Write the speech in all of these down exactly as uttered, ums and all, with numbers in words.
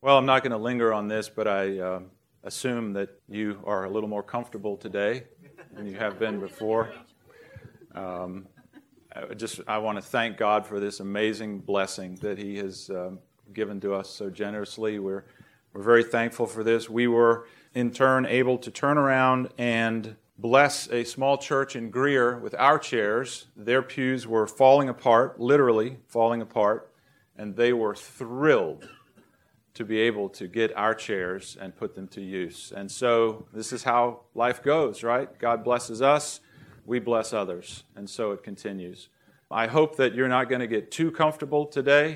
Well, I'm not going to linger on this, but I uh, assume that you are a little more comfortable today than you have been before. Um, I just I want to thank God for this amazing blessing that He has um, given to us so generously. We're we're very thankful for this. We were in turn able to turn around and bless a small church in Greer with our chairs. Their pews were falling apart, literally falling apart, and they were thrilled to be able to get our chairs and put them to use. And so this is how life goes, right? God blesses us, we bless others, and so it continues. I hope that you're not going to get too comfortable today.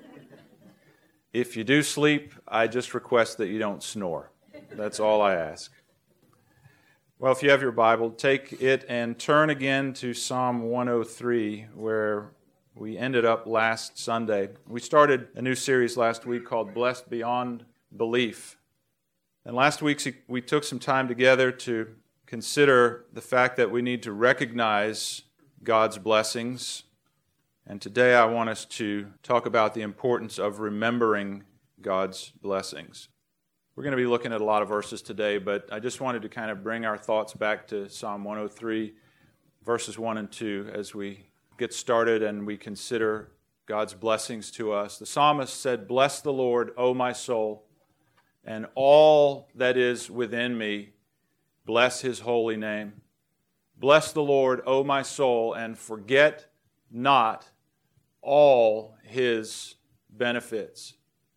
If you do sleep, I just request that you don't snore. That's all I ask. Well, if you have your Bible, take it and turn again to Psalm one oh three, where we ended up last Sunday. We started a new series last week called Blessed Beyond Belief. And last week we took some time together to consider the fact that we need to recognize God's blessings. And today I want us to talk about the importance of remembering God's blessings. We're going to be looking at a lot of verses today, but I just wanted to kind of bring our thoughts back to Psalm one oh three, verses one and two, as we get started and we consider God's blessings to us. The psalmist said, "Bless the Lord, O my soul, and all that is within me, bless His holy name. Bless the Lord, O my soul, and forget not all His benefits."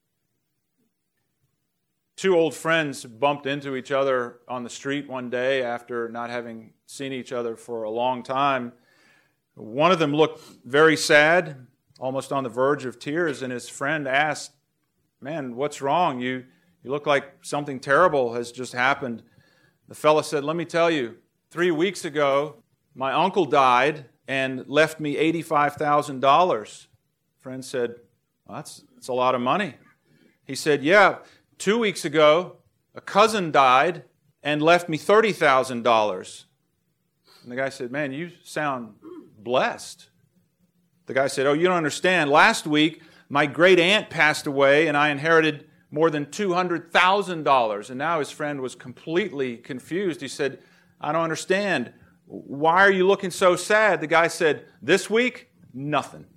Two old friends bumped into each other on the street one day after not having seen each other for a long time. One of them looked very sad, almost on the verge of tears, and his friend asked, "Man, what's wrong? You, you look like something terrible has just happened." The fellow said, "Let me tell you, three weeks ago, my uncle died and left me eighty-five thousand dollars. Friend said, "Well, that's, that's a lot of money." He said, "Yeah, two weeks ago, a cousin died and left me thirty thousand dollars. And the guy said, "Man, you sound blessed." The guy said, "Oh, you don't understand. Last week, my great aunt passed away and I inherited more than two hundred thousand dollars. And now his friend was completely confused. He said, "I don't understand. Why are you looking so sad?" The guy said, "This week, nothing."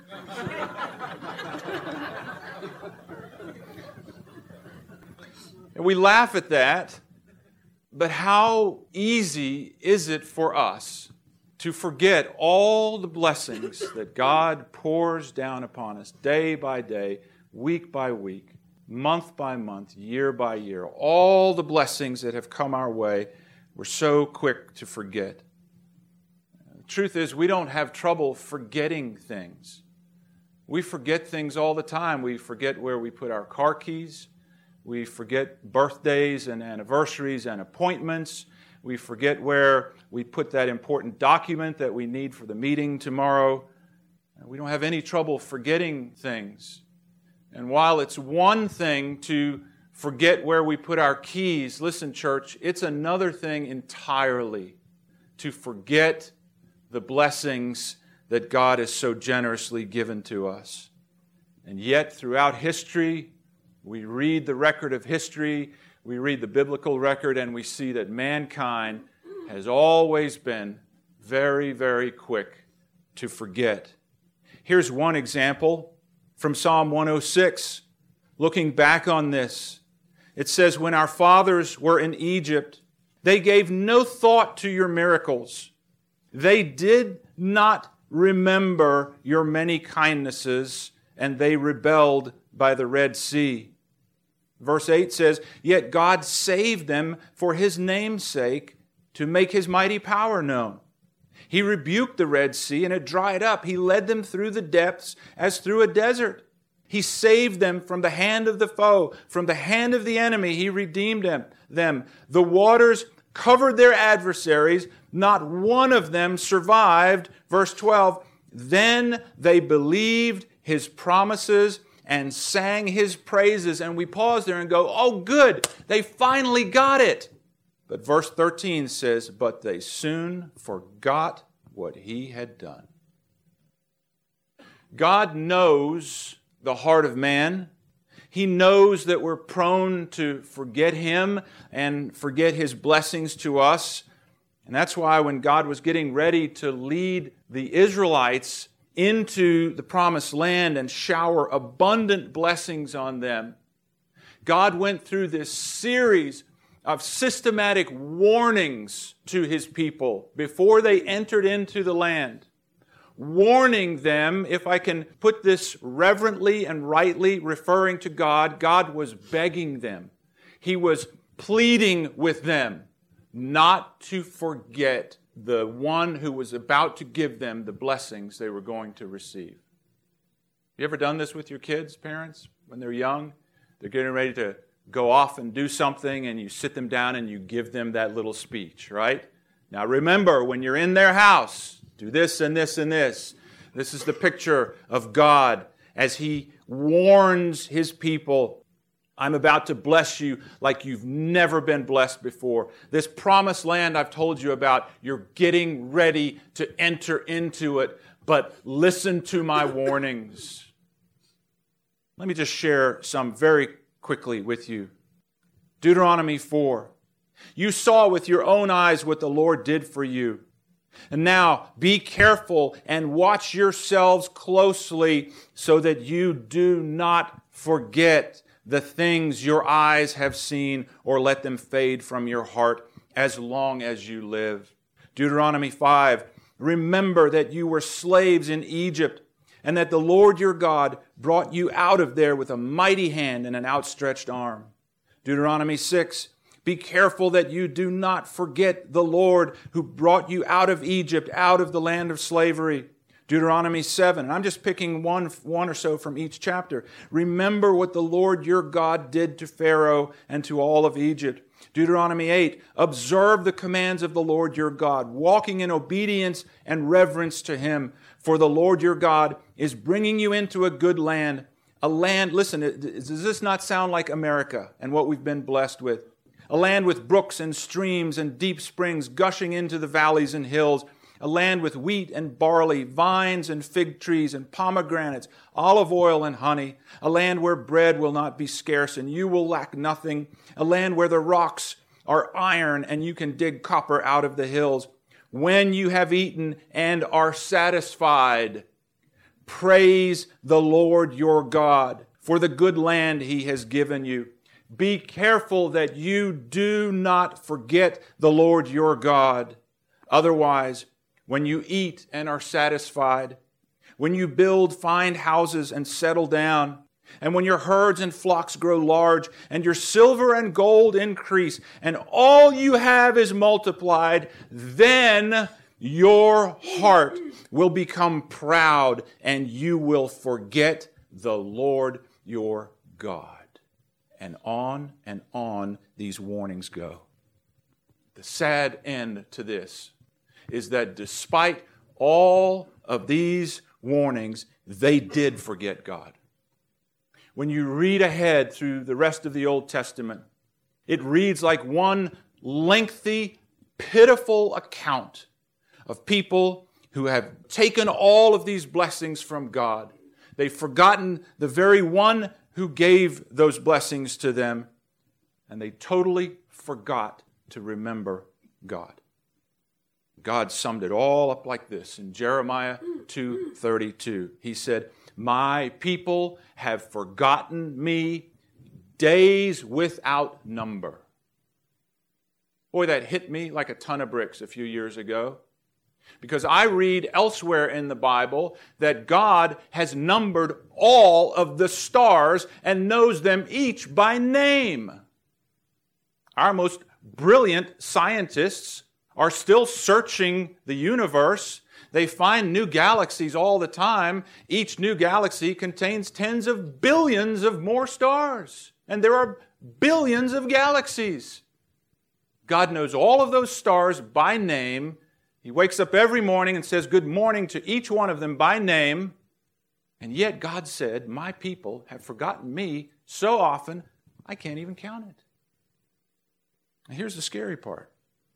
And we laugh at that, but how easy is it for us to forget all the blessings that God pours down upon us day by day, week by week, month by month, year by year. All the blessings that have come our way, we're so quick to forget. The truth is, we don't have trouble forgetting things. We forget things all the time. We forget where we put our car keys. We forget birthdays and anniversaries and appointments. We forget where we put that important document that we need for the meeting tomorrow. We don't have any trouble forgetting things. And while it's one thing to forget where we put our keys, listen, church, it's another thing entirely to forget the blessings that God has so generously given to us. And yet, throughout history, we read the record of history, we read the biblical record, and we see that mankind has always been very, very quick to forget. Here's one example from Psalm one oh six. Looking back on this, it says, "When our fathers were in Egypt, they gave no thought to your miracles. They did not remember your many kindnesses, and they rebelled by the Red Sea." Verse eight says, "Yet God saved them for His name's sake, to make His mighty power known. He rebuked the Red Sea, and it dried up. He led them through the depths as through a desert. He saved them from the hand of the foe, from the hand of the enemy. He redeemed them. them. The waters covered their adversaries. Not one of them survived." Verse twelve, "Then they believed His promises and sang His praises." And we pause there and go, oh, good, they finally got it. But verse thirteen says, "But they soon forgot what He had done." God knows the heart of man. He knows that we're prone to forget Him and forget His blessings to us. And that's why when God was getting ready to lead the Israelites into the promised land and shower abundant blessings on them, God went through this series of systematic warnings to His people before they entered into the land. Warning them, if I can put this reverently and rightly, referring to God, God was begging them. He was pleading with them not to forget the one who was about to give them the blessings they were going to receive. You ever done this with your kids, parents, when they're young? They're getting ready to go off and do something, and you sit them down and you give them that little speech, right? Now remember, when you're in their house, do this and this and this. This is the picture of God as He warns His people. I'm about to bless you like you've never been blessed before. This promised land I've told you about, you're getting ready to enter into it, but listen to my warnings. Let me just share some very quickly with you. Deuteronomy four. You saw with your own eyes what the Lord did for you. And now be careful and watch yourselves closely so that you do not forget the things your eyes have seen, or let them fade from your heart as long as you live. Deuteronomy five, remember that you were slaves in Egypt, and that the Lord your God brought you out of there with a mighty hand and an outstretched arm. Deuteronomy six, be careful that you do not forget the Lord who brought you out of Egypt, out of the land of slavery. Deuteronomy seven, and I'm just picking one, one or so from each chapter. Remember what the Lord your God did to Pharaoh and to all of Egypt. Deuteronomy eight, observe the commands of the Lord your God, walking in obedience and reverence to Him. For the Lord your God is bringing you into a good land. A land, listen, does this not sound like America and what we've been blessed with? A land with brooks and streams and deep springs gushing into the valleys and hills. A land with wheat and barley, vines and fig trees and pomegranates, olive oil and honey. A land where bread will not be scarce and you will lack nothing. A land where the rocks are iron and you can dig copper out of the hills. When you have eaten and are satisfied, praise the Lord your God for the good land He has given you. Be careful that you do not forget the Lord your God. Otherwise, when you eat and are satisfied, when you build fine houses and settle down, and when your herds and flocks grow large, and your silver and gold increase, and all you have is multiplied, then your heart will become proud, and you will forget the Lord your God. And on and on these warnings go. The sad end to this is that despite all of these warnings, they did forget God. When you read ahead through the rest of the Old Testament, it reads like one lengthy, pitiful account of people who have taken all of these blessings from God. They've forgotten the very one who gave those blessings to them, and they totally forgot to remember God. God summed it all up like this in Jeremiah two thirty-two. He said, my people have forgotten me days without number. Boy, that hit me like a ton of bricks a few years ago. Because I read elsewhere in the Bible that God has numbered all of the stars and knows them each by name. Our most brilliant scientists are still searching the universe. They find new galaxies all the time. Each new galaxy contains tens of billions of more stars. And there are billions of galaxies. God knows all of those stars by name. He wakes up every morning and says good morning to each one of them by name. And yet God said, my people have forgotten me so often, I can't even count it. And here's the scary part.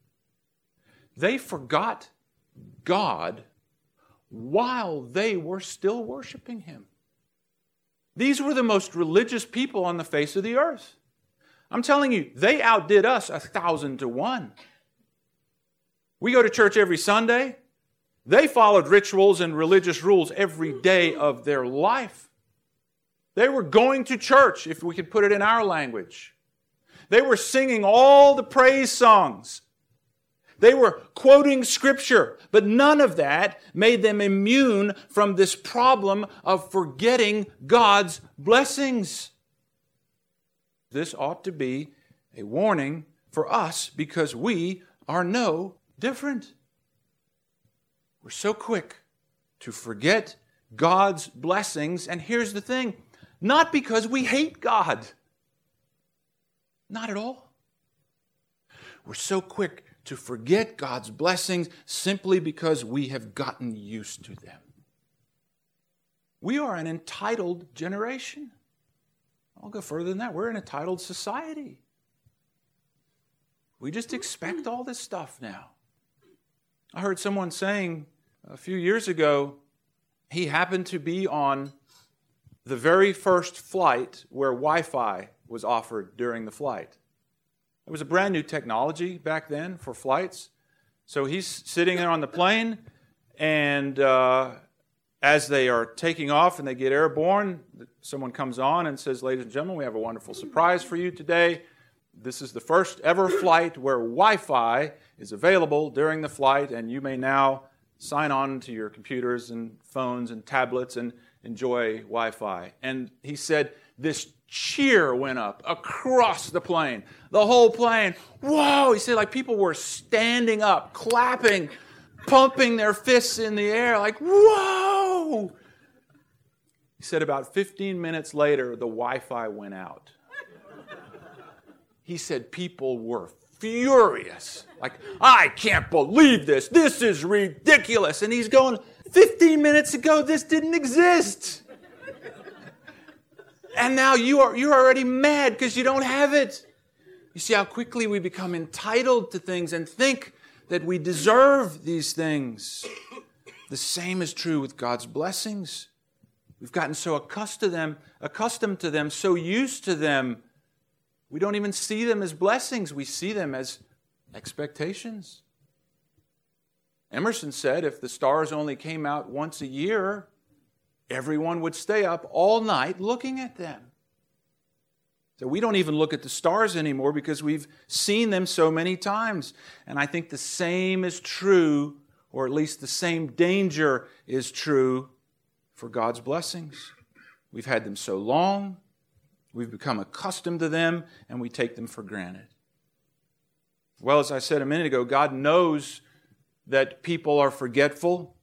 They forgot God while they were still worshiping Him. These were the most religious people on the face of the earth. I'm telling you, they outdid us a thousand to one. We go to church every Sunday. They followed rituals and religious rules every day of their life. They were going to church, if we could put it in our language. They were singing all the praise songs. They were quoting Scripture, but none of that made them immune from this problem of forgetting God's blessings. This ought to be a warning for us because we are no different. We're so quick to forget God's blessings, and here's the thing, not because we hate God. Not at all. We're so quick to forget God's blessings simply because we have gotten used to them. We are an entitled generation. I'll go further than that. We're an entitled society. We just expect all this stuff now. I heard someone saying a few years ago, he happened to be on the very first flight where Wi-Fi was offered during the flight. It was a brand new technology back then for flights. So he's sitting there on the plane, and uh, as they are taking off and they get airborne, someone comes on and says, "Ladies and gentlemen, we have a wonderful surprise for you today. This is the first ever flight where Wi-Fi is available during the flight, and you may now sign on to your computers and phones and tablets and enjoy Wi-Fi." And he said this cheer went up across the plane. The whole plane, whoa! He said like people were standing up, clapping, pumping their fists in the air like, whoa! He said about fifteen minutes later, the Wi-Fi went out. He said people were furious. Like, I can't believe this. This is ridiculous. And he's going, fifteen minutes ago, this didn't exist. And now you are, you're already mad because you don't have it. You see how quickly we become entitled to things and think that we deserve these things. The same is true with God's blessings. We've gotten so accustomed to them, accustomed to them, so used to them, we don't even see them as blessings. We see them as expectations. Emerson said if the stars only came out once a year, everyone would stay up all night looking at them. So we don't even look at the stars anymore because we've seen them so many times. And I think the same is true, or at least the same danger is true for God's blessings. We've had them so long, we've become accustomed to them, and we take them for granted. Well, as I said a minute ago, God knows that people are forgetful.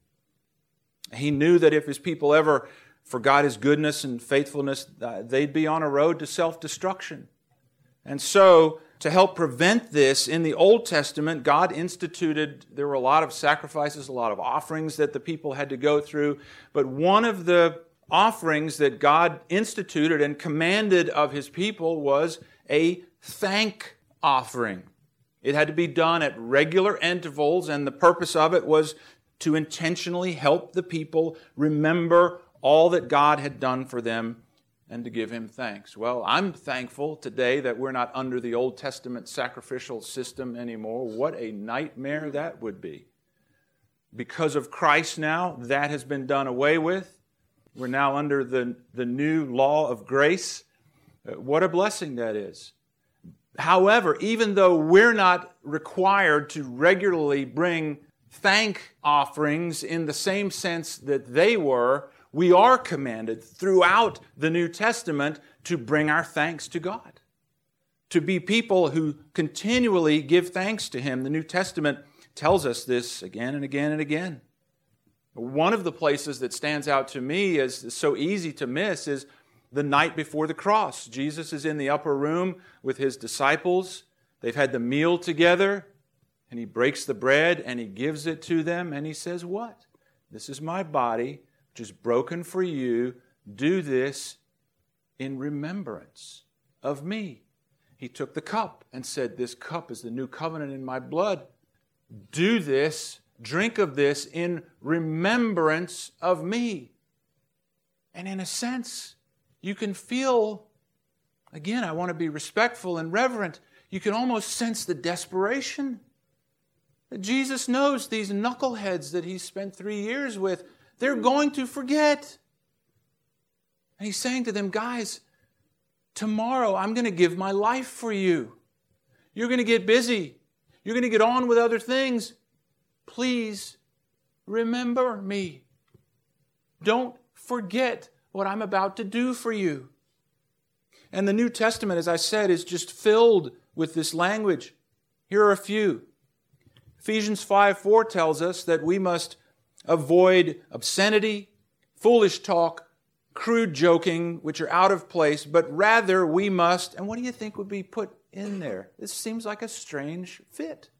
He knew that if His people ever forgot His goodness and faithfulness, uh, they'd be on a road to self-destruction. And so, to help prevent this, in the Old Testament, God instituted, there were a lot of sacrifices, a lot of offerings that the people had to go through. But one of the offerings that God instituted and commanded of His people was a thank offering. It had to be done at regular intervals, and the purpose of it was to intentionally help the people remember all that God had done for them and to give Him thanks. Well, I'm thankful today that we're not under the Old Testament sacrificial system anymore. What a nightmare that would be. Because of Christ now, that has been done away with. We're now under the, the new law of grace. What a blessing that is. However, even though we're not required to regularly bring thank offerings in the same sense that they were, we are commanded throughout the New Testament to bring our thanks to God, to be people who continually give thanks to Him. The New Testament tells us this again and again and again. One of the places that stands out to me as so easy to miss is the night before the cross. Jesus is in the upper room with His disciples. They've had the meal together, and He breaks the bread and He gives it to them, and He says, what? This is my body, which is broken for you. Do this in remembrance of me. He took the cup and said, this cup is the new covenant in my blood. Do this, drink of this in remembrance of me. And in a sense, you can feel, again, I want to be respectful and reverent, you can almost sense the desperation. That Jesus knows these knuckleheads that He spent three years with, they're going to forget. And He's saying to them, guys, tomorrow I'm going to give my life for you. You're going to get busy. You're going to get on with other things. Please remember me. Don't forget what I'm about to do for you. And the New Testament, as I said, is just filled with this language. Here are a few. Ephesians five four tells us that we must avoid obscenity, foolish talk, crude joking, which are out of place, but rather we must, and what do you think would be put in there? This seems like a strange fit.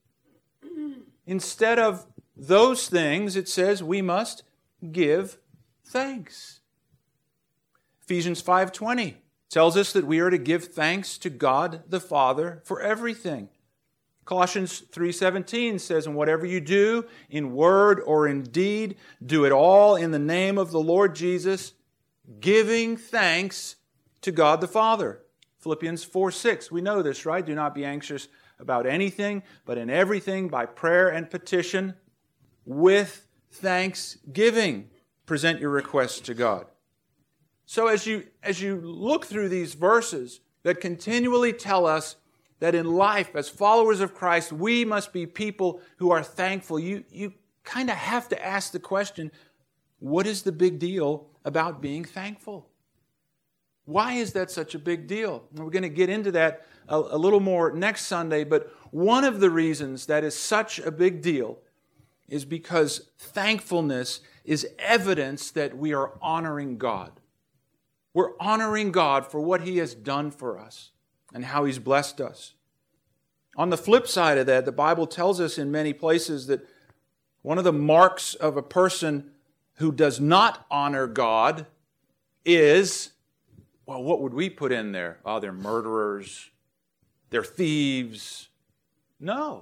Instead of those things, it says we must give thanks. Ephesians five twenty tells us that we are to give thanks to God the Father for everything. Colossians three seventeen says, and whatever you do, in word or in deed, do it all in the name of the Lord Jesus, giving thanks to God the Father. Philippians four six, we know this, right? Do not be anxious about anything, but in everything by prayer and petition, with thanksgiving, present your requests to God. So as you, as you look through these verses that continually tell us that in life, as followers of Christ, we must be people who are thankful, you, you kind of have to ask the question, what is the big deal about being thankful? Why is that such a big deal? And we're going to get into that a, a little more next Sunday, but one of the reasons that is such a big deal is because thankfulness is evidence that we are honoring God. We're honoring God for what He has done for us and how He's blessed us. On the flip side of that, the Bible tells us in many places that one of the marks of a person who does not honor God is, well, what would we put in there? Oh, they're murderers, they're thieves. No.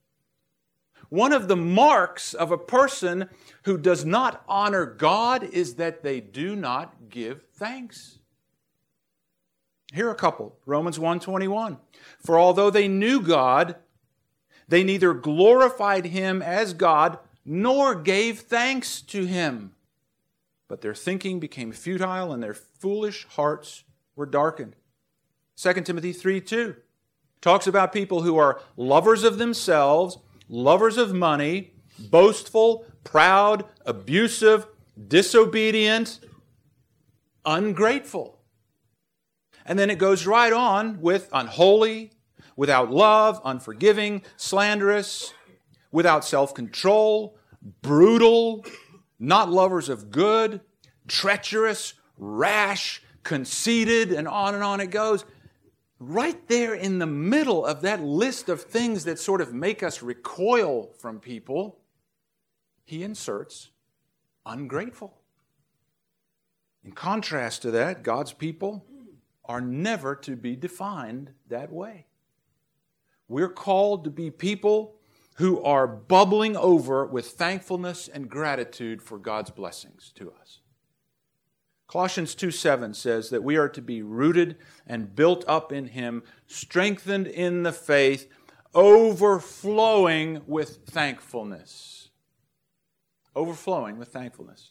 One of the marks of a person who does not honor God is that they do not give thanks. Here are a couple. Romans one twenty-one. For although they knew God, they neither glorified Him as God nor gave thanks to Him. But their thinking became futile and their foolish hearts were darkened. Second Timothy three two talks about people who are lovers of themselves, lovers of money, boastful, proud, abusive, disobedient, ungrateful. And then it goes right on with unholy, without love, unforgiving, slanderous, without self-control, brutal, not lovers of good, treacherous, rash, conceited, and on and on it goes. Right there in the middle of that list of things that sort of make us recoil from people, he inserts ungrateful. In contrast to that, God's people are never to be defined that way. We're called to be people who are bubbling over with thankfulness and gratitude for God's blessings to us. Colossians two seven says that we are to be rooted and built up in Him, strengthened in the faith, overflowing with thankfulness. Overflowing with thankfulness.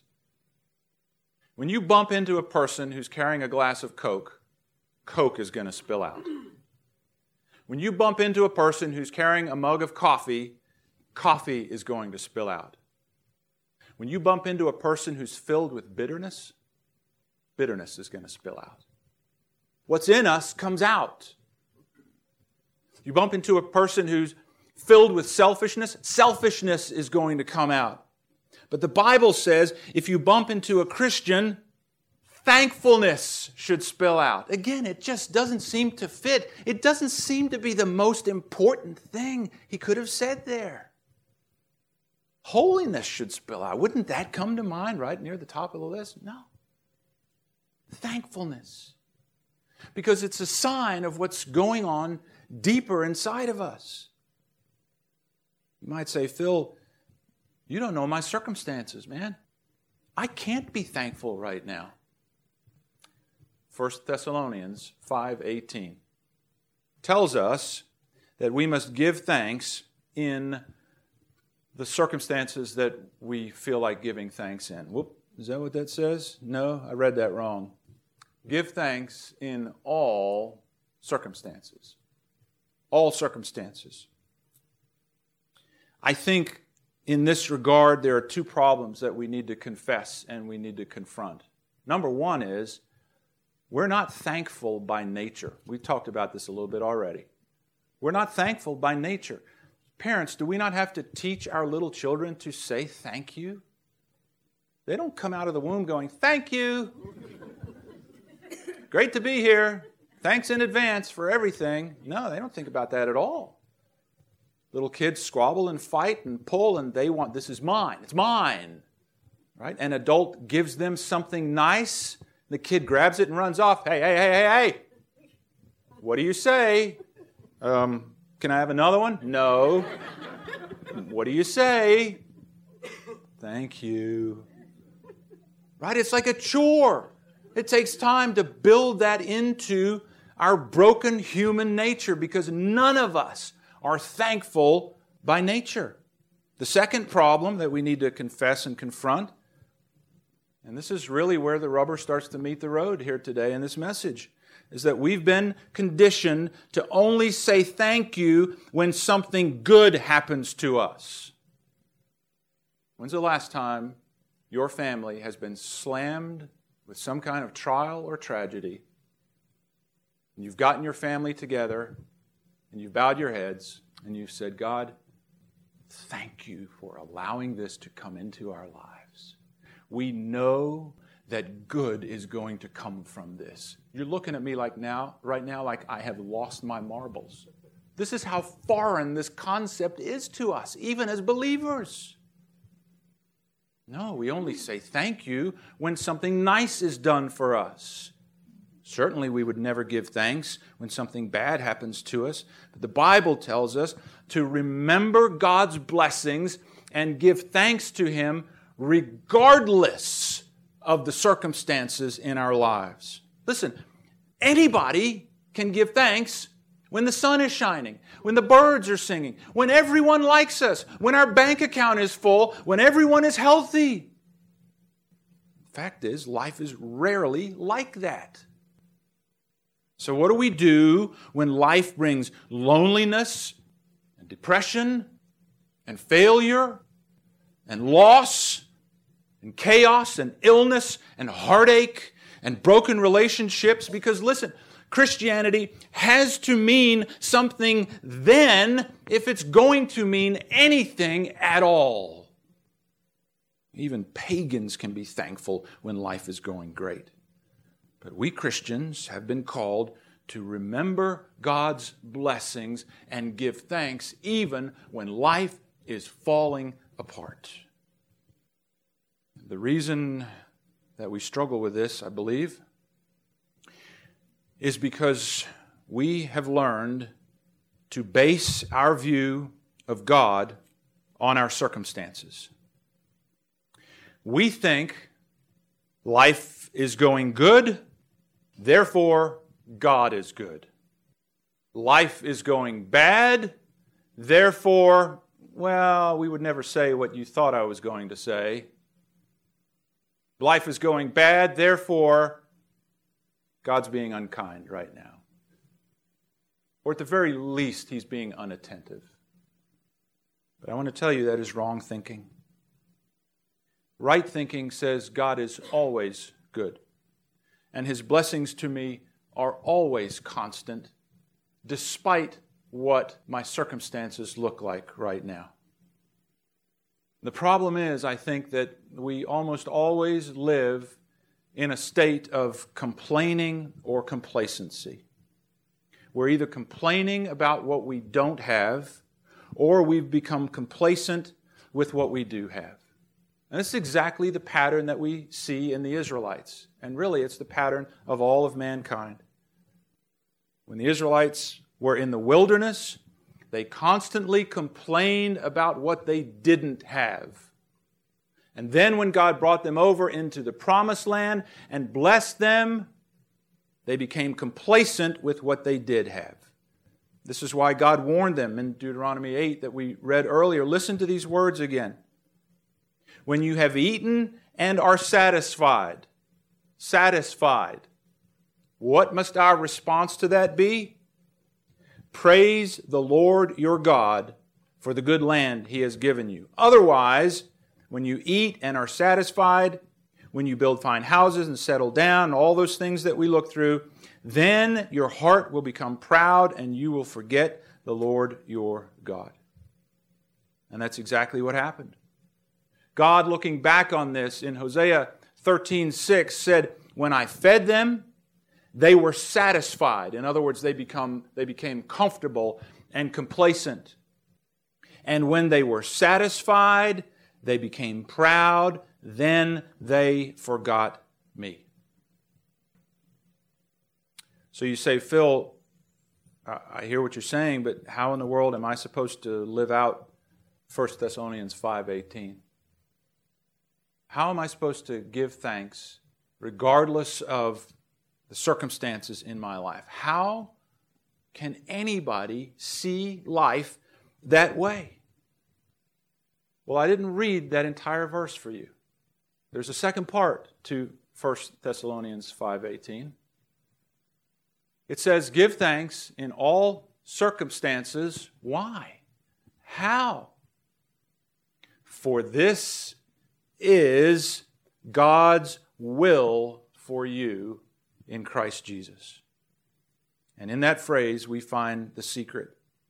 When you bump into a person who's carrying a glass of Coke, Coke is going to spill out. When you bump into a person who's carrying a mug of coffee, coffee is going to spill out. When you bump into a person who's filled with bitterness, bitterness is going to spill out. What's in us comes out. You bump into a person who's filled with selfishness, selfishness is going to come out. But the Bible says if you bump into a Christian, thankfulness should spill out. Again, it just doesn't seem to fit. It doesn't seem to be the most important thing he could have said there. Holiness should spill out. Wouldn't that come to mind right near the top of the list? No. Thankfulness. Because it's a sign of what's going on deeper inside of us. You might say, Phil, you don't know my circumstances, man. I can't be thankful right now. First Thessalonians five eighteen, tells us that we must give thanks in the circumstances that we feel like giving thanks in. Whoop, is that what that says? No, I read that wrong. Give thanks in all circumstances. All circumstances. I think in this regard there are two problems that we need to confess and we need to confront. Number one is we're not thankful by nature. We talked about this a little bit already. We're not thankful by nature. Parents, do we not have to teach our little children to say thank you? They don't come out of the womb going, thank you. Great to be here. Thanks in advance for everything. No, they don't think about that at all. Little kids squabble and fight and pull and they want, this is mine. It's mine. Right? An adult gives them something nice. The kid grabs it and runs off. Hey, hey, hey, hey, hey. What do you say? Um, can I have another one? No. What do you say? Thank you. Right? It's like a chore. It takes time to build that into our broken human nature because none of us are thankful by nature. The second problem that we need to confess and confront, and this is really where the rubber starts to meet the road here today in this message, is that we've been conditioned to only say thank you when something good happens to us. When's the last time your family has been slammed with some kind of trial or tragedy, and you've gotten your family together, and you've bowed your heads, and you've said, God, thank you for allowing this to come into our lives. We know that good is going to come from this. You're looking at me like now, right now, like I have lost my marbles. This is how foreign this concept is to us, even as believers. No, we only say thank you when something nice is done for us. Certainly we would never give thanks when something bad happens to us. But the Bible tells us to remember God's blessings and give thanks to Him regardless of the circumstances in our lives. Listen, anybody can give thanks when the sun is shining, when the birds are singing, when everyone likes us, when our bank account is full, when everyone is healthy. The fact is, life is rarely like that. So what do we do when life brings loneliness and depression and failure and loss and chaos and illness and heartache and broken relationships? Because listen, Christianity has to mean something then if it's going to mean anything at all. Even pagans can be thankful when life is going great. But we Christians have been called to remember God's blessings and give thanks even when life is falling apart. The reason that we struggle with this, I believe, is because we have learned to base our view of God on our circumstances. We think life is going good, therefore God is good. Life is going bad, therefore, well, we would never say what you thought I was going to say. Life is going bad, therefore God's being unkind right now. Or at the very least, He's being unattentive. But I want to tell you that is wrong thinking. Right thinking says God is always good. And His blessings to me are always constant, despite what my circumstances look like right now. The problem is, I think, that we almost always live in a state of complaining or complacency. We're either complaining about what we don't have, or we've become complacent with what we do have. And this is exactly the pattern that we see in the Israelites. And really, it's the pattern of all of mankind. When the Israelites were in the wilderness, they constantly complained about what they didn't have. And then when God brought them over into the promised land and blessed them, They became complacent with what they did have. This is why God warned them in Deuteronomy eight that we read earlier. Listen to these words again. When you have eaten and are satisfied, satisfied, what must our response to that be? Praise the Lord your God for the good land He has given you. Otherwise, when you eat and are satisfied, when you build fine houses and settle down, all those things that we look through, then your heart will become proud and you will forget the Lord your God. And that's exactly what happened. God, looking back on this in Hosea thirteen six, said, when I fed them, they were satisfied. In other words, they become they became comfortable and complacent. And when they were satisfied, they became proud. Then they forgot me. So you say, Phil, I hear what you're saying, but how in the world am I supposed to live out First Thessalonians five eighteen? How am I supposed to give thanks regardless of the circumstances in my life? How can anybody see life that way? Well, I didn't read that entire verse for you. There's a second part to First Thessalonians five eighteen. It says, give thanks in all circumstances. Why? How? For this is God's will for you in Christ Jesus. And in that phrase, we find the secret.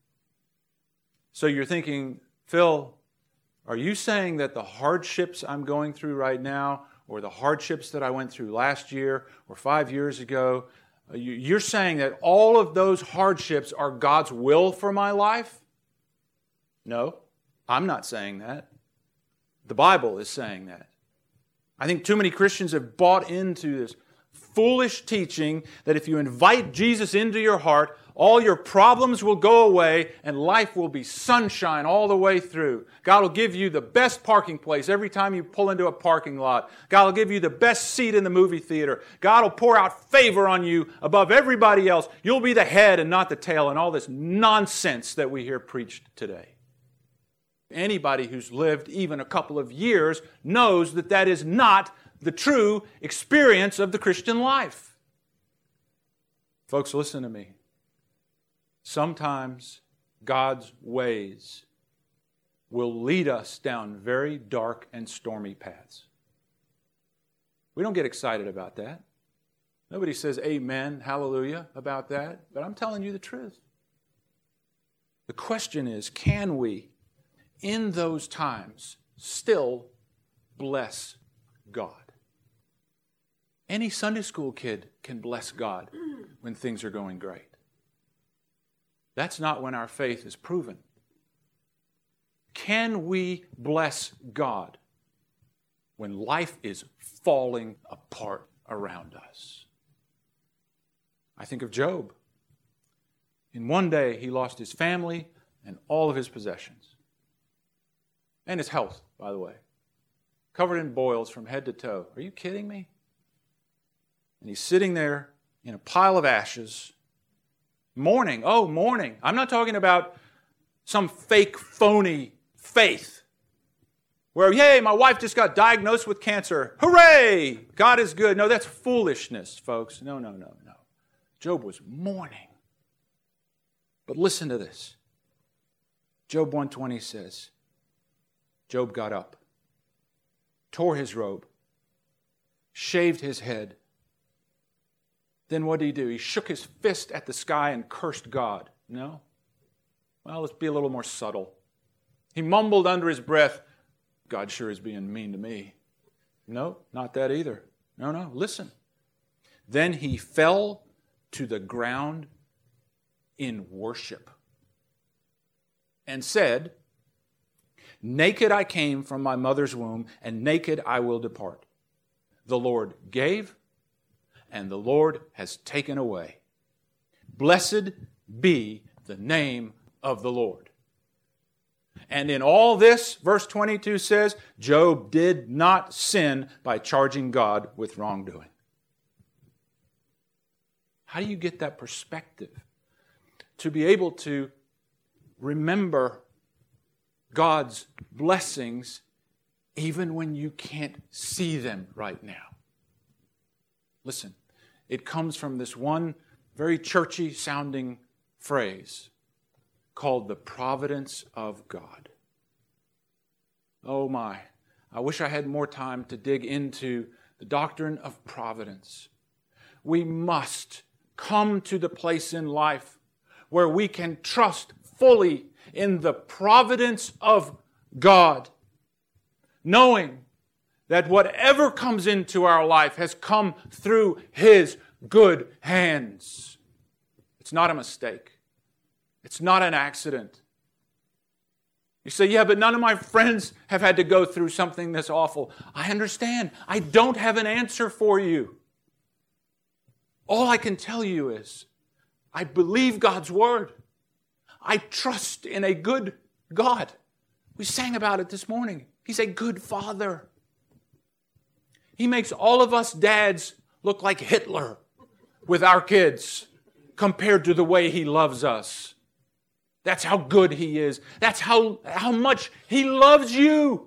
So you're thinking, Phil, are you saying that the hardships I'm going through right now, or the hardships that I went through last year or five years ago, you're saying that all of those hardships are God's will for my life? No, I'm not saying that. The Bible is saying that. I think too many Christians have bought into this foolish teaching that if you invite Jesus into your heart, all your problems will go away and life will be sunshine all the way through. God will give you the best parking place every time you pull into a parking lot. God will give you the best seat in the movie theater. God will pour out favor on you above everybody else. You'll be the head and not the tail, and all this nonsense that we hear preached today. Anybody who's lived even a couple of years knows that that is not the true experience of the Christian life. Folks, listen to me. Sometimes God's ways will lead us down very dark and stormy paths. We don't get excited about that. Nobody says amen, hallelujah about that, but I'm telling you the truth. The question is, can we, in those times, still bless God? Any Sunday school kid can bless God when things are going great. That's not when our faith is proven. Can we bless God when life is falling apart around us? I think of Job. In one day, he lost his family and all of his possessions. And his health, by the way. Covered in boils from head to toe. Are you kidding me? And he's sitting there in a pile of ashes, mourning. Oh, mourning. I'm not talking about some fake, phony faith where, yay, my wife just got diagnosed with cancer. Hooray! God is good. No, that's foolishness, folks. No, no, no, no. Job was mourning. But listen to this. Job one twenty says, Job got up, tore his robe, shaved his head. Then what did he do? He shook his fist at the sky and cursed God. No? Well, let's be a little more subtle. He mumbled under his breath, God sure is being mean to me. No, not that either. No, no, listen. Then he fell to the ground in worship and said, naked I came from my mother's womb, and naked I will depart. The Lord gave, and the Lord has taken away. Blessed be the name of the Lord. And in all this, verse twenty-two says, Job did not sin by charging God with wrongdoing. How do you get that perspective? To be able to remember God's blessings even when you can't see them right now. Listen, it comes from this one very churchy sounding phrase called the providence of God. Oh my, I wish I had more time to dig into the doctrine of providence. We must come to the place in life where we can trust fully in the providence of God, knowing that whatever comes into our life has come through His good hands. It's not a mistake. It's not an accident. You say, yeah, but none of my friends have had to go through something this awful. I understand. I don't have an answer for you. All I can tell you is, I believe God's Word. I trust in a good God. We sang about it this morning. He's a good Father. He makes all of us dads look like Hitler with our kids compared to the way He loves us. That's how good He is. That's how, how much He loves you.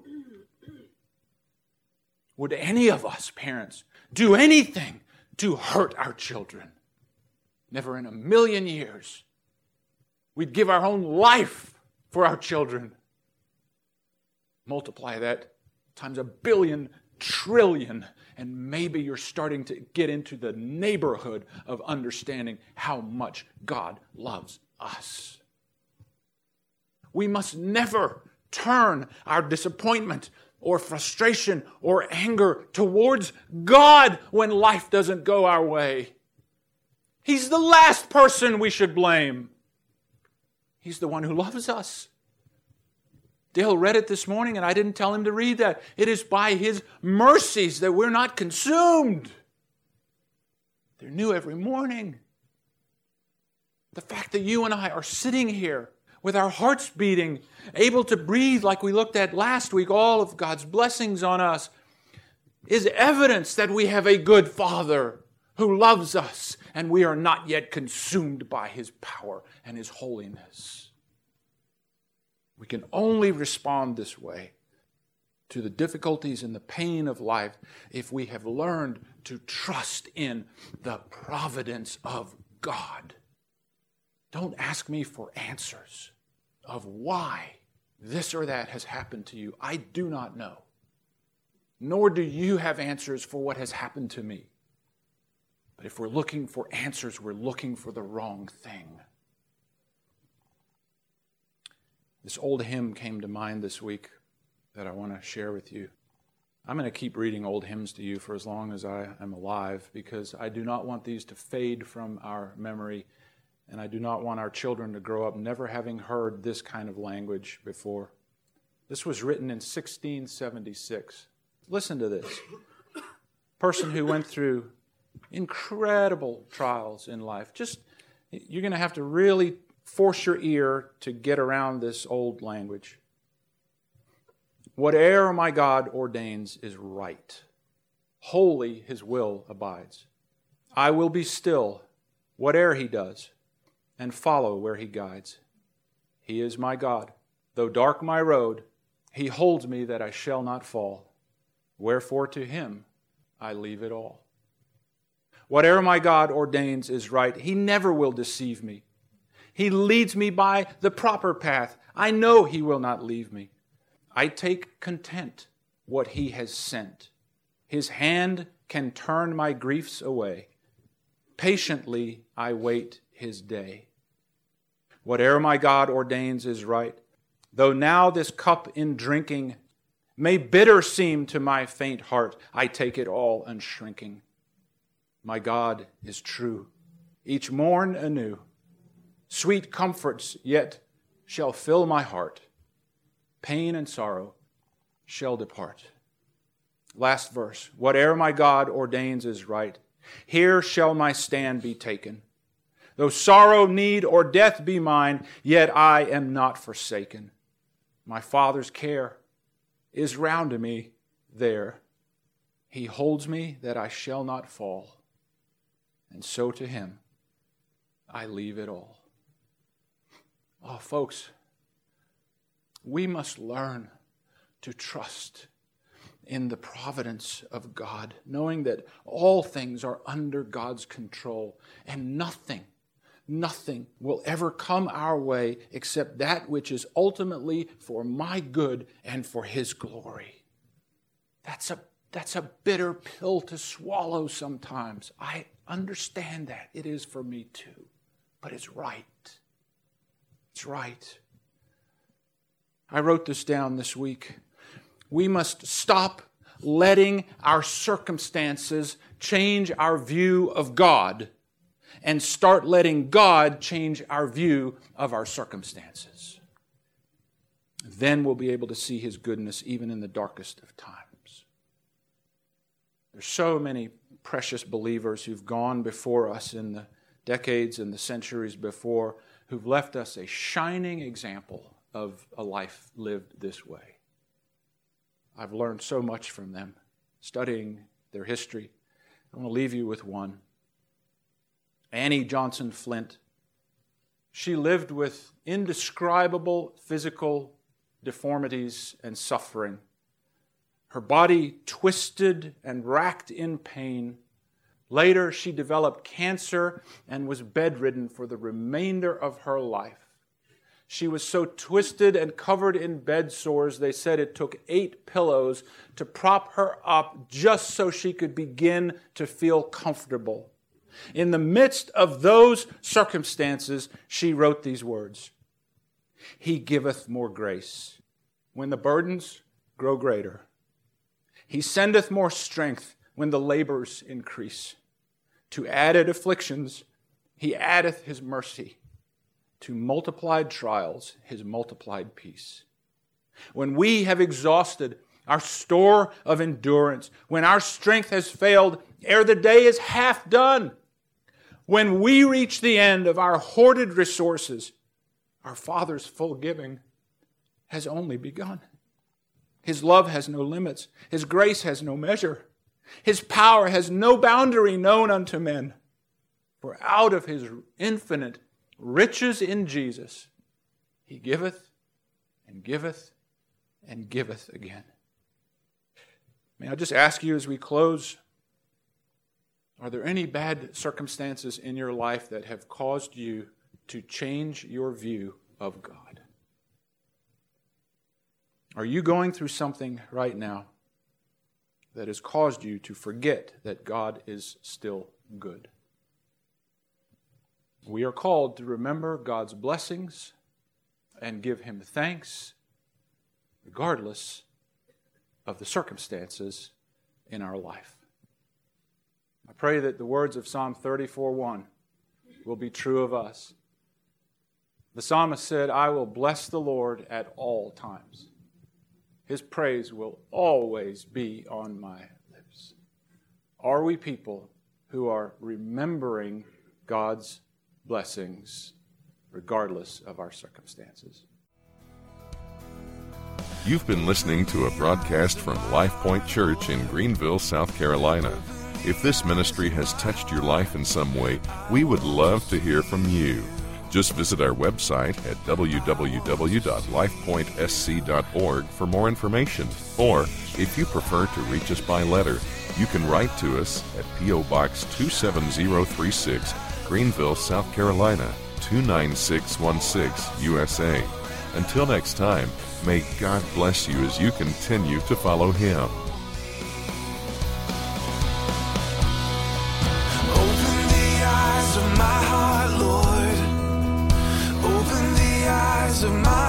Would any of us, parents, do anything to hurt our children? Never in a million years. We'd give our own life for our children. Multiply that times a billion, trillion, and maybe you're starting to get into the neighborhood of understanding how much God loves us. We must never turn our disappointment or frustration or anger towards God when life doesn't go our way. He's the last person we should blame. He's the one who loves us. Dale read it this morning, and I didn't tell him to read that. It is by His mercies that we're not consumed. They're new every morning. The fact that you and I are sitting here with our hearts beating, able to breathe like we looked at last week, all of God's blessings on us, is evidence that we have a good Father who loves us, and we are not yet consumed by His power and His holiness. We can only respond this way to the difficulties and the pain of life if we have learned to trust in the providence of God. Don't ask me for answers of why this or that has happened to you. I do not know. Nor do you have answers for what has happened to me. But if we're looking for answers, we're looking for the wrong thing. This old hymn came to mind this week that I want to share with you. I'm going to keep reading old hymns to you for as long as I am alive, because I do not want these to fade from our memory, and I do not want our children to grow up never having heard this kind of language before. This was written in sixteen seventy-six. Listen to this. A person who went through incredible trials in life. Just, you're going to have to really force your ear to get around this old language. Whate'er my God ordains is right. Holy His will abides. I will be still, whate'er He does, and follow where He guides. He is my God. Though dark my road, He holds me that I shall not fall. Wherefore to Him I leave it all. Whatever my God ordains is right. He never will deceive me. He leads me by the proper path. I know He will not leave me. I take content what He has sent. His hand can turn my griefs away. Patiently I wait His day. Whatever my God ordains is right. Though now this cup in drinking may bitter seem to my faint heart, I take it all unshrinking. My God is true, each morn anew. Sweet comforts yet shall fill my heart. Pain and sorrow shall depart. Last verse. Whate'er my God ordains is right. Here shall my stand be taken. Though sorrow, need, or death be mine, yet I am not forsaken. My Father's care is round me there. He holds me that I shall not fall. And so to Him I leave it all. Oh, folks, we must learn to trust in the providence of God, knowing that all things are under God's control and nothing, nothing will ever come our way except that which is ultimately for my good and for His glory. That's a, that's a bitter pill to swallow sometimes. I understand that. It is for me too. But it's right. It's right. I wrote this down this week. We must stop letting our circumstances change our view of God and start letting God change our view of our circumstances. Then we'll be able to see His goodness even in the darkest of times. There's so many precious believers who've gone before us in the decades and the centuries before who've left us a shining example of a life lived this way. I've learned so much from them, studying their history. I want to leave you with one. Annie Johnson Flint. She lived with indescribable physical deformities and suffering. Her body twisted and racked in pain. Later, she developed cancer and was bedridden for the remainder of her life. She was so twisted and covered in bed sores, they said it took eight pillows to prop her up just so she could begin to feel comfortable. In the midst of those circumstances, she wrote these words, "He giveth more grace when the burdens grow greater. He sendeth more strength when the labors increase. To added afflictions, He addeth His mercy. To multiplied trials, His multiplied peace. When we have exhausted our store of endurance, when our strength has failed ere the day is half done, when we reach the end of our hoarded resources, our Father's full giving has only begun. His love has no limits. His grace has no measure. His power has no boundary known unto men. For out of His infinite riches in Jesus, He giveth and giveth and giveth again." May I just ask you as we close, are there any bad circumstances in your life that have caused you to change your view of God? Are you going through something right now that has caused you to forget that God is still good? We are called to remember God's blessings and give Him thanks regardless of the circumstances in our life. I pray that the words of Psalm thirty-four one will be true of us. The psalmist said, "I will bless the Lord at all times. His praise will always be on my lips." Are we people who are remembering God's blessings regardless of our circumstances? You've been listening to a broadcast from Life Point Church in Greenville, South Carolina. If this ministry has touched your life in some way, we would love to hear from you. Just visit our website at w w w dot life point s c dot org for more information. Or, if you prefer to reach us by letter, you can write to us at P O Box two seven zero three six, Greenville, South Carolina, two nine six one six, U S A. Until next time, may God bless you as you continue to follow Him. Open the eyes of my heart, Lord. Open the eyes of my